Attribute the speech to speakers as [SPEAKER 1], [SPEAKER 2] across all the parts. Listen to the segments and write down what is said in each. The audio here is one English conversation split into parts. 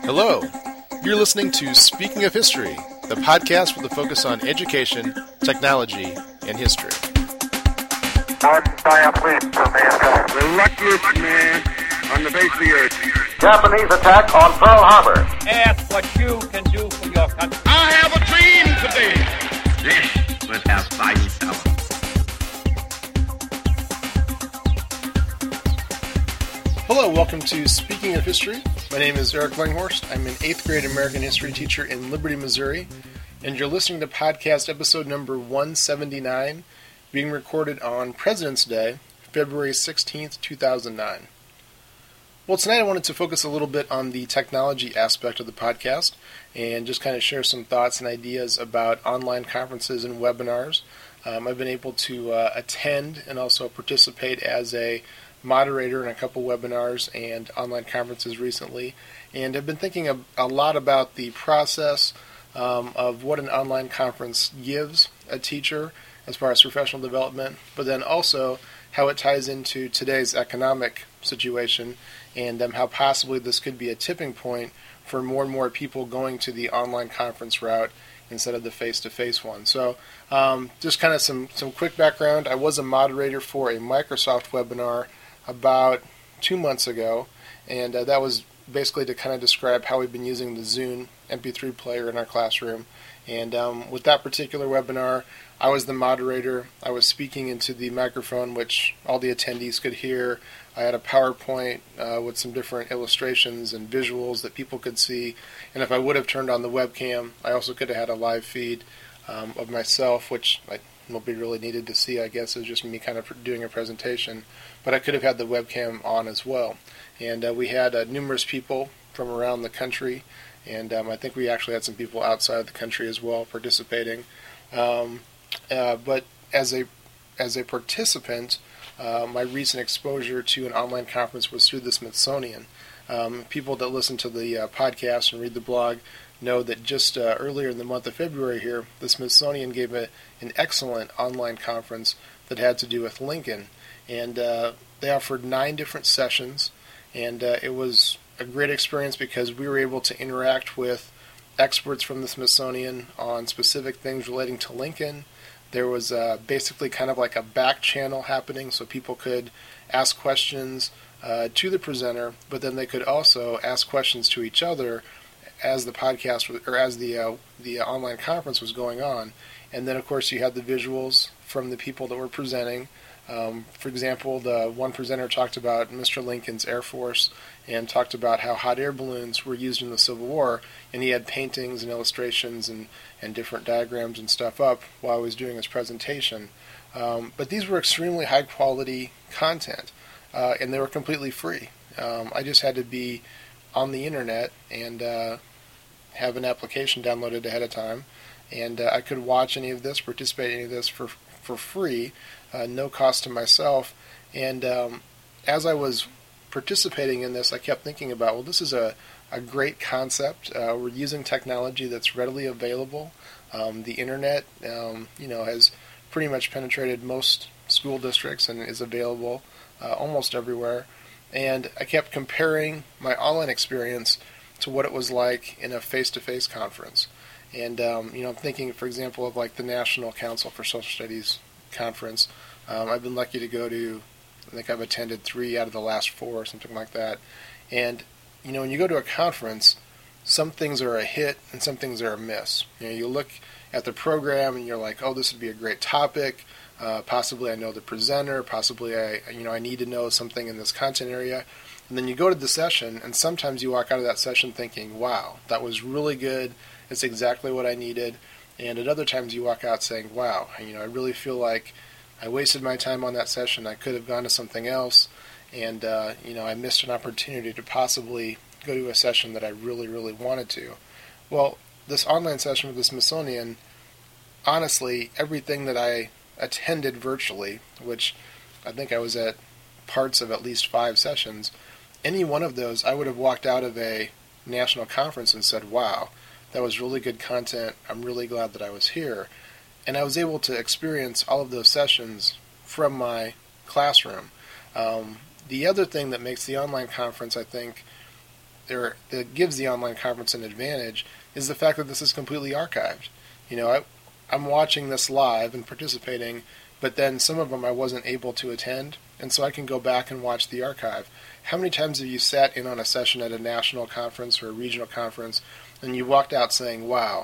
[SPEAKER 1] Hello. You're listening to Speaking of History, the podcast with a focus on education, technology, and history.
[SPEAKER 2] One giant leap for mankind.
[SPEAKER 3] The luckiest man on the face of the earth.
[SPEAKER 2] Japanese attack on Pearl Harbor.
[SPEAKER 4] Ask what you can do for your country.
[SPEAKER 3] I have a dream today.
[SPEAKER 5] This was our fighting power.
[SPEAKER 1] Hello, welcome to Speaking of History. My name is Eric Langhorst. I'm an 8th grade American history teacher in Liberty, Missouri, and you're listening to podcast episode number 179, being recorded on President's Day, February 16th, 2009. Well, tonight I wanted to focus a little bit on the technology aspect of the podcast and just kind of share some thoughts and ideas about online conferences and webinars. I've been able to attend and also participate as a moderator in a couple webinars and online conferences recently, and I've been thinking a lot about the process of what an online conference gives a teacher as far as professional development, but then also how it ties into today's economic situation and how possibly this could be a tipping point for more and more people going to the online conference route instead of the face-to-face one. So just kind of some quick background. I was a moderator for a Microsoft webinar about 2 months ago, and that was basically to kind of describe how we've been using the Zune MP3 player in our classroom. And with that particular webinar, I was the moderator. I was speaking into the microphone, which all the attendees could hear. I had a PowerPoint with some different illustrations and visuals that people could see. And if I would have turned on the webcam, I also could have had a live feed of myself, which nobody really needed to see, I guess. It was just me kind of doing a presentation. But I could have had the webcam on as well. And we had numerous people from around the country, and I think we actually had some people outside the country as well participating. But as a participant, my recent exposure to an online conference was through the Smithsonian. People that listen to the podcast and read the blog know that just earlier in the month of February here, the Smithsonian gave an excellent online conference that had to do with Lincoln. And they offered 9 different sessions, and it was a great experience because we were able to interact with experts from the Smithsonian on specific things relating to Lincoln. There was basically kind of like a back channel happening, so people could ask questions to the presenter, but then they could also ask questions to each other as the podcast or as the online conference was going on. And then, of course, you had the visuals from the people that were presenting. For example, the one presenter talked about Mr. Lincoln's Air Force and talked about how hot air balloons were used in the Civil War, and he had paintings and illustrations and different diagrams and stuff up while he was doing his presentation. But these were extremely high-quality content, and they were completely free. I just had to be on the internet and have an application downloaded ahead of time, and I could watch any of this, participate in any of this for free, no cost to myself. And as I was participating in this, I kept thinking about, well, this is a great concept. We're using technology that's readily available. The internet, has pretty much penetrated most school districts and is available almost everywhere. And I kept comparing my online experience to what it was like in a face-to-face conference. And, I'm thinking, for example, of like the National Council for Social Studies conference. I've been lucky to go to, I think I've attended 3 out of the last 4 or something like that. And, when you go to a conference, some things are a hit and some things are a miss. You look at the program and you're like, oh, this would be a great topic. Possibly I know the presenter. Possibly I need to know something in this content area. And then you go to the session, and sometimes you walk out of that session thinking, wow, that was really good. It's exactly what I needed. And at other times you walk out saying, wow, I really feel like I wasted my time on that session. I could have gone to something else. And, I missed an opportunity to possibly go to a session that I really, really wanted to. Well, this online session with the Smithsonian, honestly, everything that I attended virtually, which I think I was at parts of at least 5 sessions, any one of those, I would have walked out of a national conference and said, wow, that was really good content. I'm really glad that I was here. And I was able to experience all of those sessions from my classroom. The other thing that makes the online conference, I think, that gives the online conference an advantage is the fact that this is completely archived. I'm watching this live and participating, but then some of them I wasn't able to attend, and so I can go back and watch the archive. How many times have you sat in on a session at a national conference or a regional conference, and you walked out saying, wow,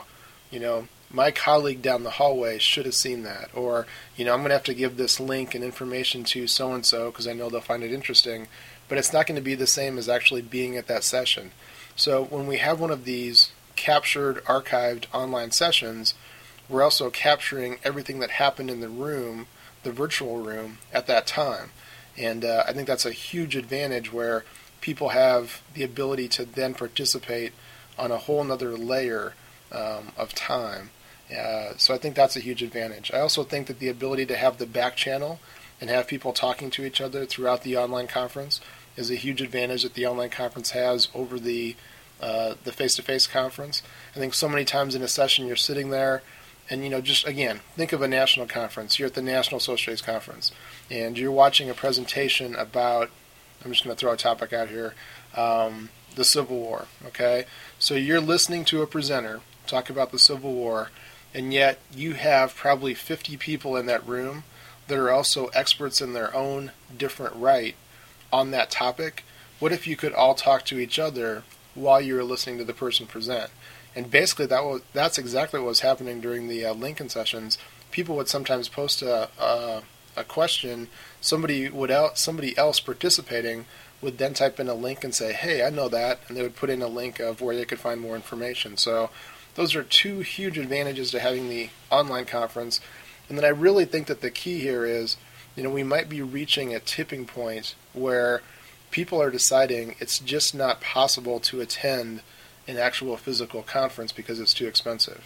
[SPEAKER 1] my colleague down the hallway should have seen that, or, I'm going to have to give this link and information to so-and-so because I know they'll find it interesting, but it's not going to be the same as actually being at that session. So when we have one of these captured, archived online sessions, we're also capturing everything that happened in the room, the virtual room, at that time. And I think that's a huge advantage where people have the ability to then participate on a whole nother layer of time. So I think that's a huge advantage. I also think that the ability to have the back channel and have people talking to each other throughout the online conference is a huge advantage that the online conference has over the face-to-face conference. I think so many times in a session you're sitting there and, just, again, think of a national conference. You're at the National Associates Conference, and you're watching a presentation about, I'm just going to throw a topic out here, the Civil War, okay? So you're listening to a presenter talk about the Civil War, and yet you have probably 50 people in that room that are also experts in their own different right on that topic. What if you could all talk to each other while you were listening to the person present? And basically that's exactly what was happening during the Lincoln sessions. People would sometimes post a question. Somebody else participating would then type in a link and say, hey, I know that, and they would put in a link of where they could find more information. So those are two huge advantages to having the online conference. And then I really think that the key here is, we might be reaching a tipping point where people are deciding it's just not possible to attend an actual physical conference because it's too expensive.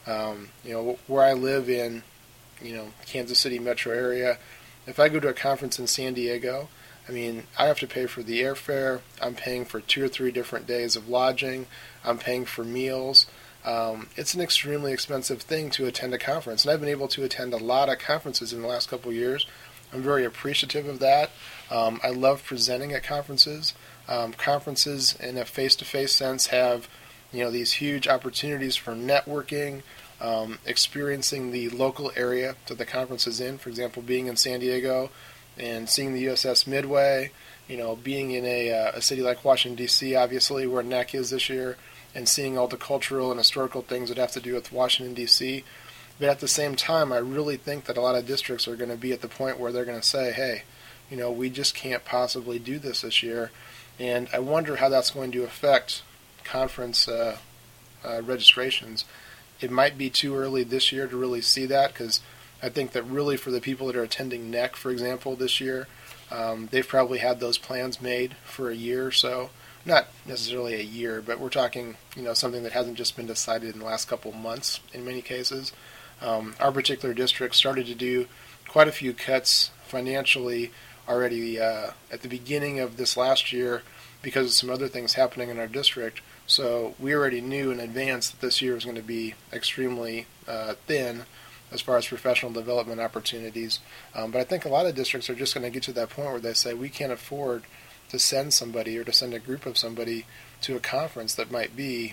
[SPEAKER 1] Where I live in, Kansas City metro area, if I go to a conference in San Diego, I have to pay for the airfare. I'm paying for 2 or 3 different days of lodging. I'm paying for meals. It's an extremely expensive thing to attend a conference, and I've been able to attend a lot of conferences in the last couple of years. I'm very appreciative of that. I love presenting at conferences. Conferences in a face-to-face sense have, these huge opportunities for networking, experiencing the local area that the conference is in. For example, being in San Diego and seeing the USS Midway, being in a city like Washington, D.C., obviously, where NAC is this year, and seeing all the cultural and historical things that have to do with Washington, D.C. But at the same time, I really think that a lot of districts are going to be at the point where they're going to say, hey, we just can't possibly do this year. And I wonder how that's going to affect conference registrations. It might be too early this year to really see that, because I think that really for the people that are attending NEC, for example, this year, they've probably had those plans made for a year or so. Not necessarily a year, but we're talking, something that hasn't just been decided in the last couple months in many cases. Our particular district started to do quite a few cuts financially already at the beginning of this last year because of some other things happening in our district. So we already knew in advance that this year was going to be extremely thin as far as professional development opportunities. But I think a lot of districts are just going to get to that point where they say we can't afford to send somebody or to send a group of somebody to a conference that might be,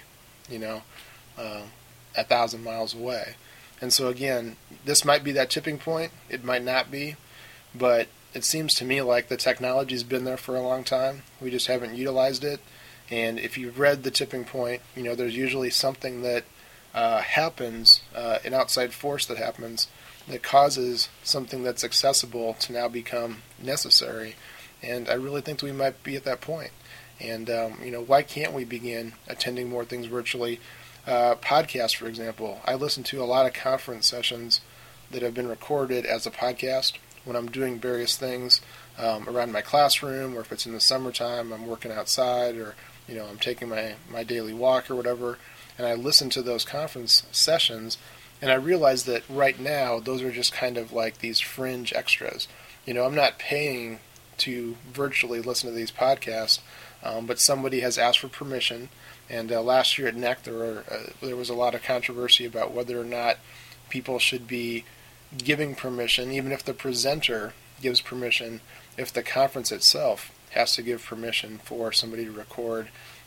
[SPEAKER 1] 1,000 miles away. And so again, this might be that tipping point. It might not be, but it seems to me like the technology's been there for a long time. We just haven't utilized it. And if you've read The Tipping Point, there's usually something that happens, an outside force that happens, that causes something that's accessible to now become necessary. And I really think that we might be at that point. And, why can't we begin attending more things virtually? Podcasts, for example. I listen to a lot of conference sessions that have been recorded as a podcast when I'm doing various things around my classroom, or if it's in the summertime, I'm working outside, or, I'm taking my daily walk or whatever, and I listen to those conference sessions, and I realize that right now, those are just kind of like these fringe extras. I'm not paying to virtually listen to these podcasts, but somebody has asked for permission. And last year at NEC, there was a lot of controversy about whether or not people should be giving permission, even if the presenter gives permission, if the conference itself has to give permission for somebody to record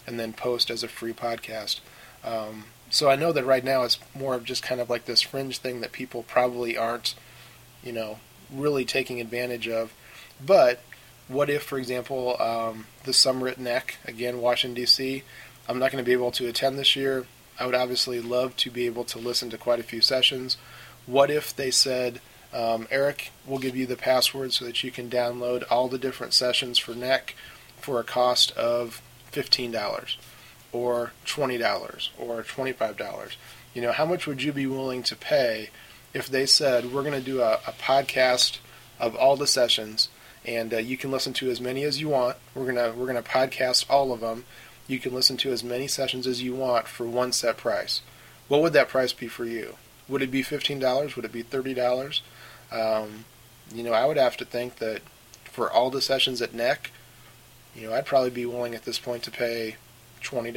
[SPEAKER 1] and then post as a free podcast. So I know that right now it's more of just kind of like this fringe thing that people probably aren't, really taking advantage of. But what if, for example, the summer at NEC, again, Washington, D.C., I'm not going to be able to attend this year. I would obviously love to be able to listen to quite a few sessions. What if they said, Eric, we'll give you the password so that you can download all the different sessions for NEC for a cost of $15 or $20 or $25? How much would you be willing to pay if they said, we're going to do a podcast of all the sessions, and you can listen to as many as you want. We're gonna podcast all of them. You can listen to as many sessions as you want for one set price. What would that price be for you? Would it be $15? Would it be $30? I would have to think that for all the sessions at NEC, I'd probably be willing at this point to pay $20,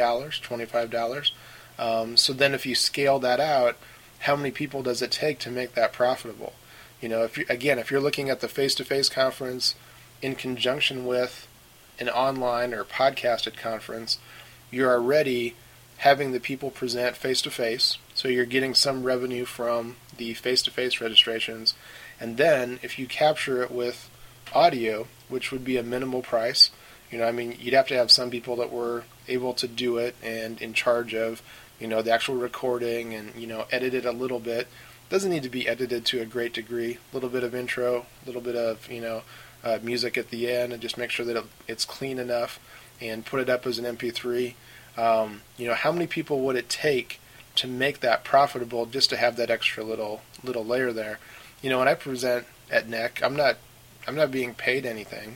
[SPEAKER 1] $25. So then if you scale that out, how many people does it take to make that profitable? If you're looking at the face-to-face conference in conjunction with an online or podcasted conference, you're already having the people present face-to-face, so you're getting some revenue from the face-to-face registrations. And then if you capture it with audio, which would be a minimal price, you'd have to have some people that were able to do it and in charge of, the actual recording and, edit it a little bit. Doesn't need to be edited to a great degree. A little bit of intro, a little bit of, music at the end, and just make sure that it's clean enough and put it up as an MP3. How many people would it take to make that profitable just to have that extra little layer there? When I present at NEC, I'm not being paid anything.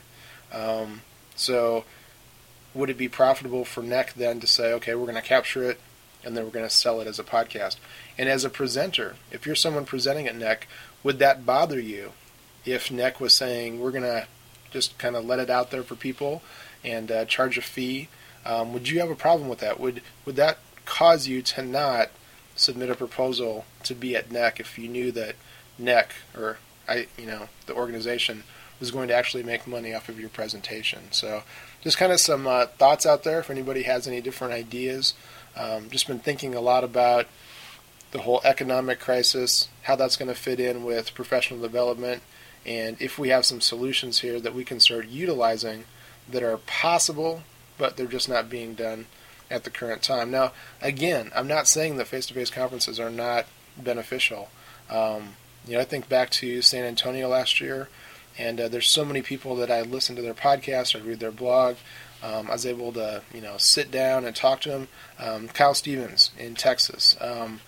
[SPEAKER 1] So would it be profitable for NEC then to say, okay, we're going to capture it and then we're going to sell it as a podcast? And as a presenter, if you're someone presenting at NEC, would that bother you if NEC was saying, we're going to just kind of let it out there for people and charge a fee? Would you have a problem with that? Would that cause you to not submit a proposal to be at NEC if you knew that NEC, or the organization, was going to actually make money off of your presentation? So just kind of some thoughts out there if anybody has any different ideas. Just been thinking a lot about the whole economic crisis, how that's going to fit in with professional development, and if we have some solutions here that we can start utilizing that are possible, but they're just not being done at the current time. Now, again, I'm not saying that face-to-face conferences are not beneficial. I think back to San Antonio last year, and there's so many people that I listen to their podcast, I read their blog. I was able to, sit down and talk to him. Kyle Stevens in Texas.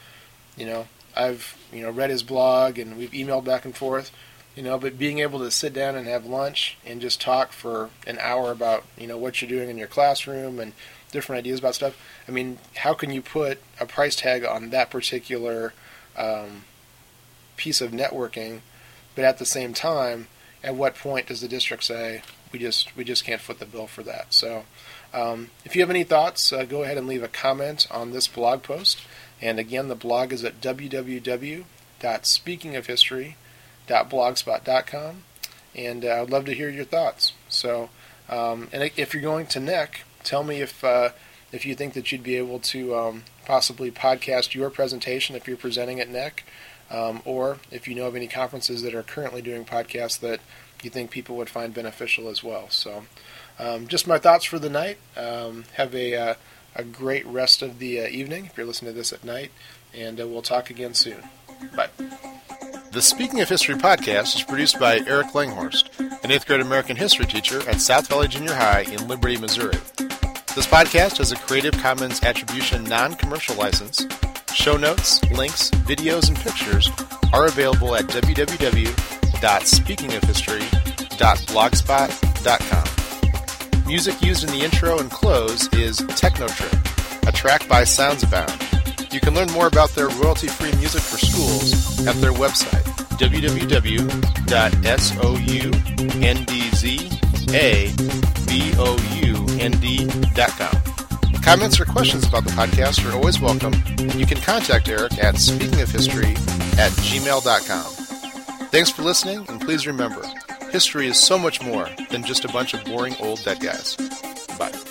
[SPEAKER 1] I've, read his blog and we've emailed back and forth, but being able to sit down and have lunch and just talk for an hour about, what you're doing in your classroom and different ideas about stuff. How can you put a price tag on that particular piece of networking, but at the same time, at what point does the district say, we just can't foot the bill for that? So if you have any thoughts, go ahead and leave a comment on this blog post. And again, the blog is at www.speakingofhistory.blogspot.com, and I would love to hear your thoughts. So, and if you're going to NEC, tell me if you think that you'd be able to possibly podcast your presentation if you're presenting at NEC, or if you know of any conferences that are currently doing podcasts that you think people would find beneficial as well. So, just my thoughts for the night. Have a great rest of the evening if you're listening to this at night, and we'll talk again soon. Bye. The Speaking of History podcast is produced by Eric Langhorst, an 8th grade American history teacher at South Valley Junior High in Liberty, Missouri. This podcast has a Creative Commons Attribution Non-Commercial License. Show notes, links, videos, and pictures are available at www.speakingofhistory.blogspot.com. Music used in the intro and close is Techno Trip, a track by Sounds Abound. You can learn more about their royalty-free music for schools at their website, www.soundabond.com. Comments or questions about the podcast are always welcome, and you can contact Eric at speakingofhistory@gmail.com. Thanks for listening, and please remember, history is so much more than just a bunch of boring old dead guys. Bye.